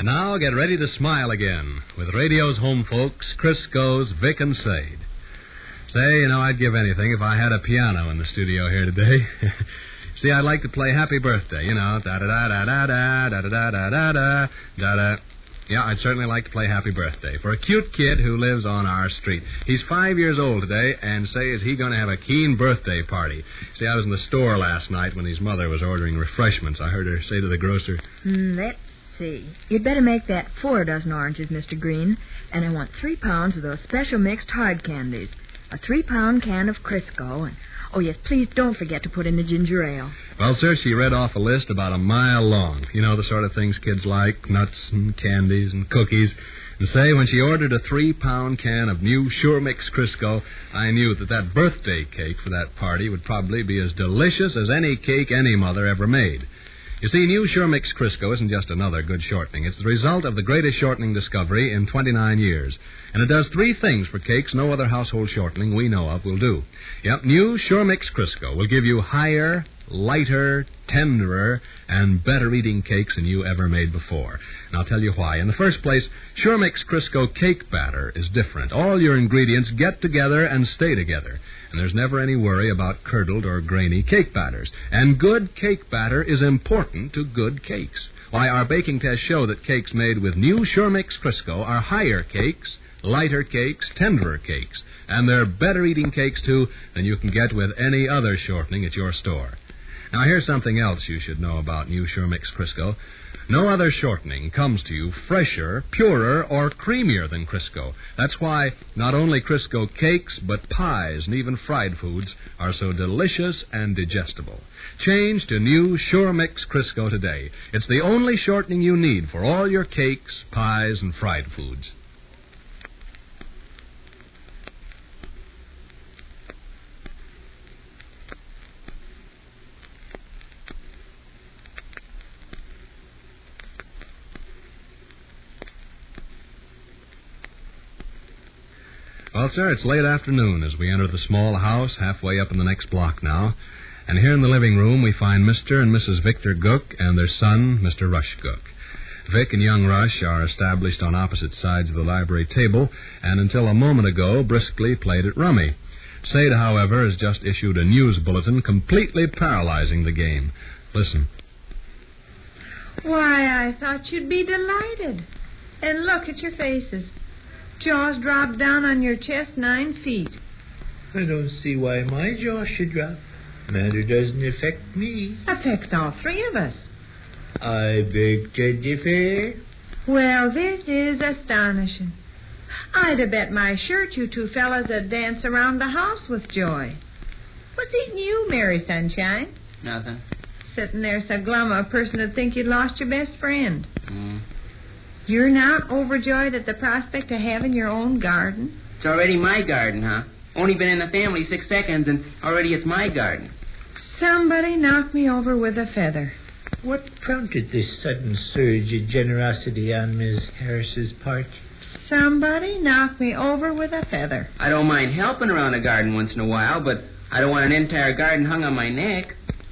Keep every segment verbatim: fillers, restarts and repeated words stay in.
And now get ready to smile again with radio's home folks, Crisco's Vic and Sade. Say, you know, I'd give anything if I had a piano in the studio here today. See, I'd like to play Happy Birthday, you know, da-da-da-da-da-da, da-da-da-da-da, da-da. Yeah, I'd certainly like to play Happy Birthday for a cute kid who lives on our street. He's five years old today, and say, is he going to have a keen birthday party. See, I was in the store last night when his mother was ordering refreshments. I heard her say to the grocer, mm, let's see. You'd better make that four dozen oranges, Mister Green, and I want three pounds of those special mixed hard candies, a three-pound can of Crisco, and, oh, yes, please don't forget to put in the ginger ale. Well, sir, she read off a list about a mile long. You know, the sort of things kids like, nuts and candies and cookies. And say, when she ordered a three-pound can of new Sure Mix Crisco, I knew that that birthday cake for that party would probably be as delicious as any cake any mother ever made. You see, new Sure Mix Crisco isn't just another good shortening. It's the result of the greatest shortening discovery in twenty-nine years. And it does three things for cakes no other household shortening we know of will do. Yep, new Sure Mix Crisco will give you higher, lighter, tenderer, and better-eating cakes than you ever made before. And I'll tell you why. In the first place, Sure Mix Crisco cake batter is different. All your ingredients get together and stay together. And there's never any worry about curdled or grainy cake batters. And good cake batter is important to good cakes. Why, our baking tests show that cakes made with new Sure Mix Crisco are higher cakes, lighter cakes, tenderer cakes. And they're better-eating cakes, too, than you can get with any other shortening at your store. Now, here's something else you should know about new Sure Mix Crisco. No other shortening comes to you fresher, purer, or creamier than Crisco. That's why not only Crisco cakes, but pies and even fried foods are so delicious and digestible. Change to new Sure Mix Crisco today. It's the only shortening you need for all your cakes, pies, and fried foods. Well, sir, it's late afternoon as we enter the small house halfway up in the next block now. And here in the living room we find Mister and Missus Victor Gook and their son, Mister Rush Gook. Vic and young Rush are established on opposite sides of the library table and until a moment ago briskly played at rummy. Sade, however, has just issued a news bulletin completely paralyzing the game. Listen. Why, I thought you'd be delighted. And look at your faces. Jaws dropped down on your chest nine feet. I don't see why my jaw should drop. Matter doesn't affect me. Affects all three of us. I beg to differ. Well, this is astonishing. I'd have bet my shirt you two fellas would dance around the house with joy. What's eating you, Mary Sunshine? Nothing. Sitting there so glum a person would think you'd lost your best friend. Mm. You're not overjoyed at the prospect of having your own garden? It's already my garden, huh? Only been in the family six seconds, and already it's my garden. Somebody knocked me over with a feather. What prompted this sudden surge of generosity on Miss Harris's part? Somebody knocked me over with a feather. I don't mind helping around a garden once in a while, but I don't want an entire garden hung on my neck.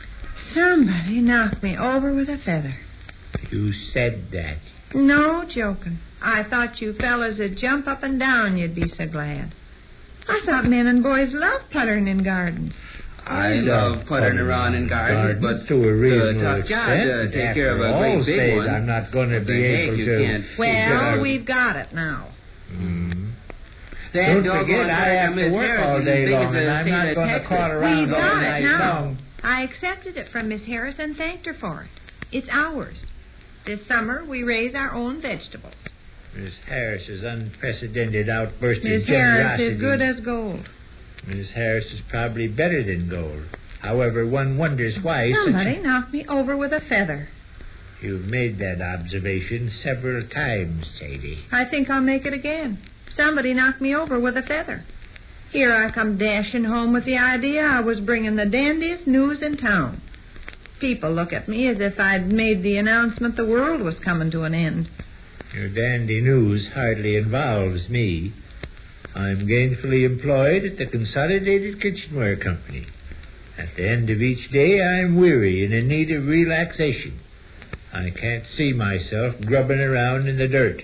Somebody knocked me over with a feather. You said that. No joking. I thought you fellas would jump up and down. You'd be so glad. I thought men and boys love puttering in gardens. I love puttering around in gardens, but to a reasonable it's a tough job to take care of a great big one. I'm not going to be able to. Well, we've got it now. Mm. Don't forget, I have to work all day long, and I'm not going to crawl around We've all got night it now. long. I accepted it from Miss Harris and thanked her for it. It's ours. This summer, we raise our own vegetables. Miss Harris's unprecedented outburst Miss of generosity. Harris is good as gold. Miss Harris is probably better than gold. However, one wonders why... Somebody such... knocked me over with a feather. You've made that observation several times, Sadie. I think I'll make it again. Somebody knocked me over with a feather. Here I come dashing home with the idea I was bringing the dandiest news in town. People look at me as if I'd made the announcement the world was coming to an end. Your dandy news hardly involves me. I'm gainfully employed at the Consolidated Kitchenware Company. At the end of each day, I'm weary and in need of relaxation. I can't see myself grubbing around in the dirt.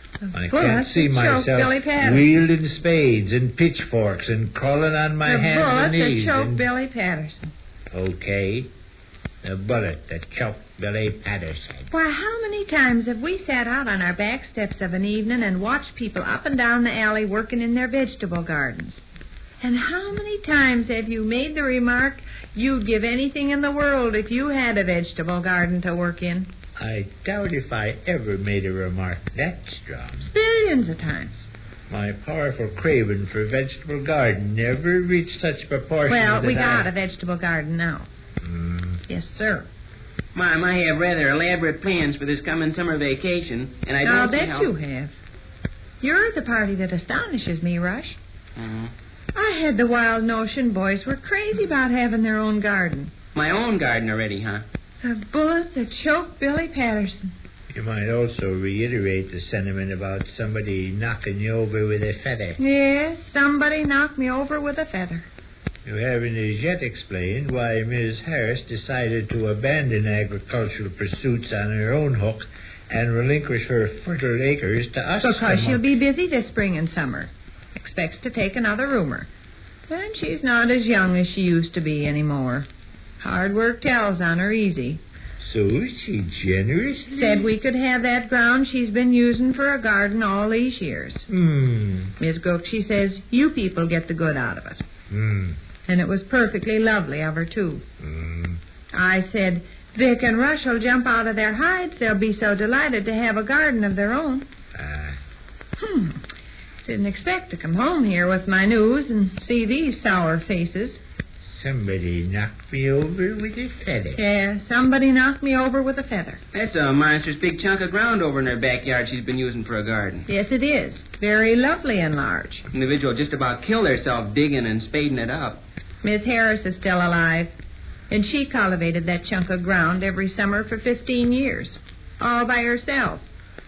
I Well, can't that's see the choke, myself Billy Patterson. wielding spades and pitchforks and crawling on my The hands bullet and knees. that choked and... Billy Patterson. Okay. The bullet that choked Billy Patterson. Why, how many times have we sat out on our back steps of an evening and watched people up and down the alley working in their vegetable gardens? And how many times have you made the remark you'd give anything in the world if you had a vegetable garden to work in? I doubt if I ever made a remark that strong. Billions of times. My powerful craving for vegetable garden never reached such proportion Well, that we got I... a vegetable garden now. Mm. Yes, sir. Mom, I have rather elaborate plans for this coming summer vacation, and I don't I'll see bet how... you have. You're the party that astonishes me, Rush. Mhm. I had the wild notion boys were crazy about having their own garden. My own garden already, huh? The bullet that choked Billy Patterson. You might also reiterate the sentiment about somebody knocking you over with a feather. Yes, somebody knocked me over with a feather. You haven't as yet explained why Miss Harris decided to abandon agricultural pursuits on her own hook and relinquish her fertile acres to us. Because she'll among- be busy this spring and summer. Expects to take another roomer. And she's not as young as she used to be anymore. Hard work tells on her easy. So she generously... Said we could have that ground she's been using for a garden all these years. Hmm. Miss Gook, she says, you people get the good out of it. Hmm. And it was perfectly lovely of her, too. Hmm. I said, Vic and Rush will jump out of their hides. They'll be so delighted to have a garden of their own. Ah. Hmm. Didn't expect to come home here with my news and see these sour faces. Somebody knocked me over with a feather. Yeah, somebody knocked me over with a feather. That's a monstrous big chunk of ground over in her backyard she's been using for a garden. Yes, it is. Very lovely and large. Individual just about killed herself digging and spading it up. Miss Harris is still alive, and she cultivated that chunk of ground every summer for fifteen years, all by herself.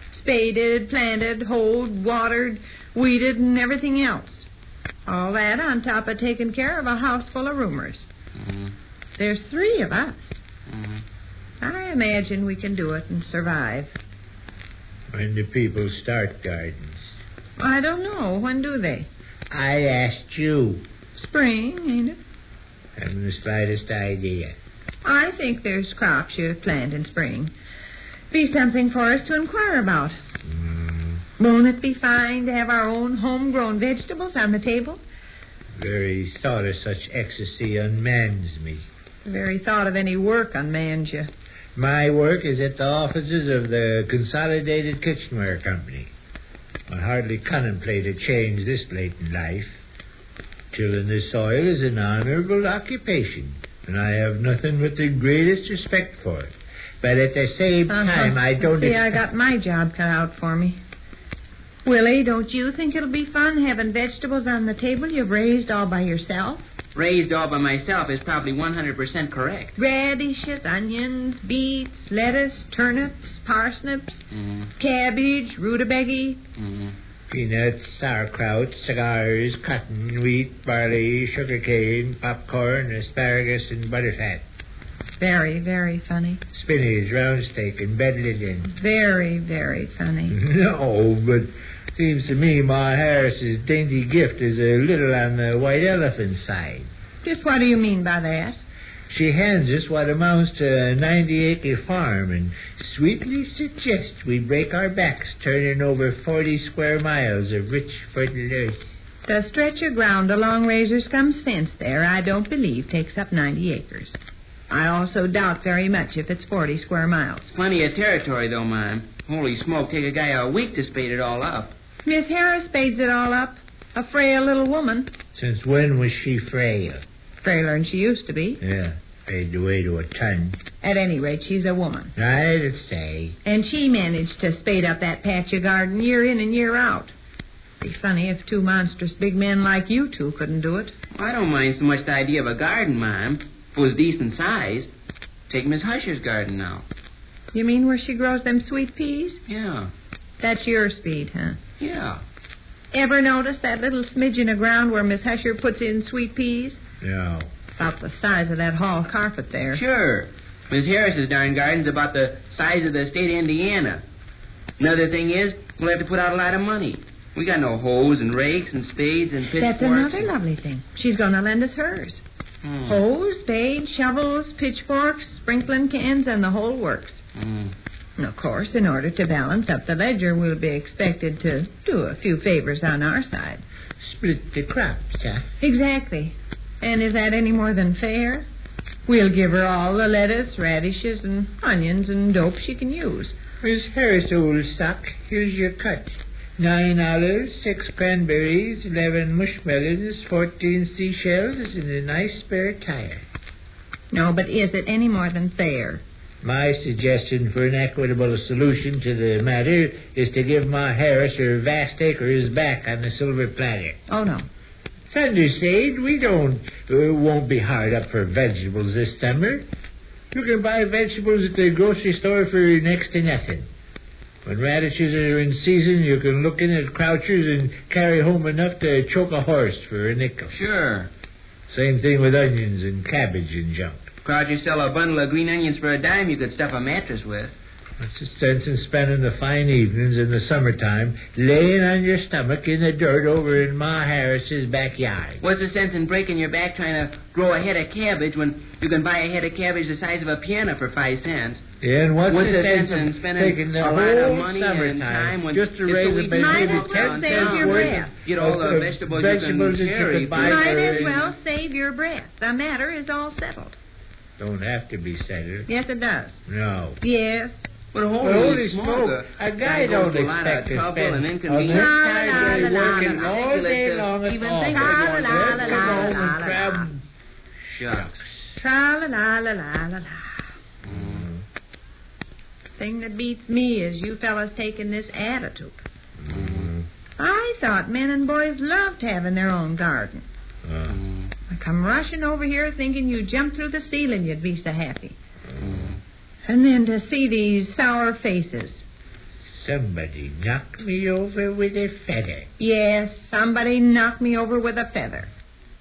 Spaded, planted, hoed, watered, weeded, and everything else. All that on top of taking care of a house full of roomers. Mm-hmm. There's three of us. Mm-hmm. I imagine we can do it and survive. When do people start gardens? I don't know. When do they? I asked you. Spring, ain't it? Haven't the slightest idea. I think there's crops you plant in spring. Be something for us to inquire about. Mm, Won't it be fine to have our own homegrown vegetables on the table? very thought of such ecstasy unmans me. The very thought of any work unmans you. My work is at the offices of the Consolidated Kitchenware Company. I hardly contemplate a change this late in life. Tilling the soil is an honorable occupation, and I have nothing but the greatest respect for it. But at the same Uh-huh. time, I don't... See, I got my job cut out for me. Willie, don't you think it'll be fun having vegetables on the table you've raised all by yourself? Raised all by myself is probably one hundred percent correct. Radishes, onions, beets, lettuce, turnips, parsnips, Mm-hmm. cabbage, rutabaga. Mm-hmm. Peanuts, sauerkraut, cigars, cotton, wheat, barley, sugarcane, popcorn, asparagus, and butterfat. Very, very funny. Spinach, round steak, and bed linen. Very, very funny. No, but seems to me Ma Harris's dainty gift is a little on the white elephant side. Just what do you mean by that? She hands us what amounts to a ninety-acre farm and sweetly suggests we break our backs turning over forty square miles of rich, fertile earth. The stretch of ground along Razor Scum's fence there, I don't believe, takes up ninety acres. I also doubt very much if it's forty square miles. Plenty of territory, though, Mom. Holy smoke, take a guy a week to spade it all up. Miss Harris spades it all up. A frail little woman. Since when was she frail? Frailer than she used to be. Yeah, paid the way to a ton. At any rate, she's a woman. I'd say. And she managed to spade up that patch of garden year in and year out. Be funny if two monstrous big men like you two couldn't do it. I don't mind so much the idea of a garden, Mom. If it was decent sized. Take Miss Husher's garden now. You mean where she grows them sweet peas? Yeah. That's your speed, huh? Yeah. Ever notice that little smidgen of ground where Miss Husher puts in sweet peas? No. About the size of that hall carpet there. Sure. Miss Harris's darn garden's about the size of the state of Indiana. Another thing is, we'll have to put out a lot of money. We got no hoes and rakes and spades and pitchforks. That's another and... lovely thing. She's going to lend us hers. Hmm. Hoes, spades, shovels, pitchforks, sprinkling cans, and the whole works. Hmm. And of course, in order to balance up the ledger, we'll be expected to do a few favors on our side. Split the crops, huh? Exactly. And is that any more than fair? We'll give her all the lettuce, radishes, and onions and dope she can use. Miss Harris, old sock, here's your cut. Nine olives, six cranberries, eleven mushmelons, fourteen seashells, and a nice spare tire. No, but is it any more than fair? My suggestion for an equitable solution to the matter is to give Ma Harris her vast acres back on the silver platter. Oh, no. Thundersade, we don't, uh, won't be hard up for vegetables this summer. You can buy vegetables at the grocery store for next to nothing. When radishes are in season, you can look in at Croucher's and carry home enough to choke a horse for a nickel. Sure. Same thing with onions and cabbage and junk. Crowd, sell a bundle of green onions for a dime you could stuff a mattress with. What's the sense in spending the fine evenings in the summertime laying on your stomach in the dirt over in Ma Harris's backyard? What's the sense in breaking your back trying to grow a head of cabbage when you can buy a head of cabbage the size of a piano for five cents? Yeah, and what's, what's the, the sense, sense in in spending taking the a whole lot of money summertime and time when just to it's raise so a easy maybe Might to as ten well down save cents your worth breath. Get all of, the of vegetables, vegetables you that can you carry. could buy Might for- as well save your breath. The matter is all settled. Don't have to be settled. Yes, it does. No. Yes. But holy, Well, holy smoke, smoke, a guy gotta go don't through a lot of expect to trouble spend and all inconvenience. this La, time la, really la, la, working la, all day ridiculous to long at even all. think of Come it. on, La, la, let's la, go la, home la, and la, grab- la. Shucks. Tra la la la la la la. Mm. Thing that beats me is you fellas taking this attitude. Mm. I thought men and boys loved having their own garden. Uh, Mm. I come rushing over here thinking you jumped through the ceiling, you'd be so happy. Mm. And then to see these sour faces. somebody knocked me over with a feather. Yes, somebody knocked me over with a feather.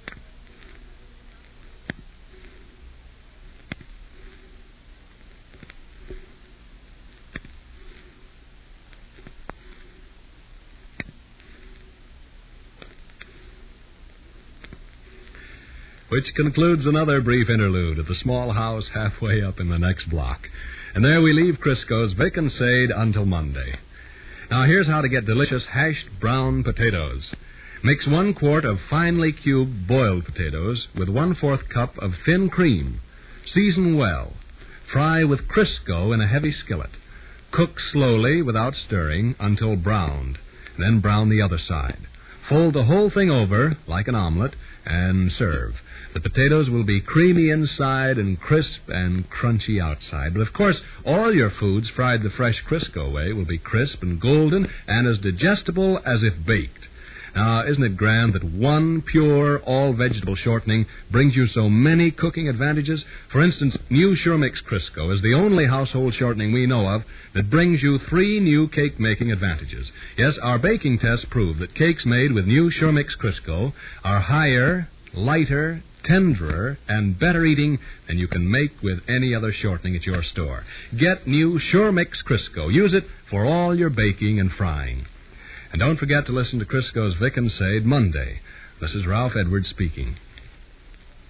Which concludes another brief interlude at the small house halfway up in the next block. And there we leave Crisco's Vic and Sade until Monday. Now here's how to get delicious hashed brown potatoes. Mix one quart of finely cubed boiled potatoes with one-fourth cup of thin cream. Season well. Fry with Crisco in a heavy skillet. Cook slowly without stirring until browned. Then brown the other side. Fold the whole thing over like an omelet and serve. The potatoes will be creamy inside and crisp and crunchy outside. But, of course, all your foods fried the fresh Crisco way will be crisp and golden and as digestible as if baked. Now, isn't it grand that one pure, all-vegetable shortening brings you so many cooking advantages? For instance, new Sure Mix Crisco is the only household shortening we know of that brings you three new cake-making advantages. Yes, our baking tests prove that cakes made with new Sure Mix Crisco are higher, lighter, tenderer, and better eating than you can make with any other shortening at your store. Get new Sure Mix Crisco. Use it for all your baking and frying. And don't forget to listen to Crisco's Vic and Sade Monday. This is Ralph Edwards speaking.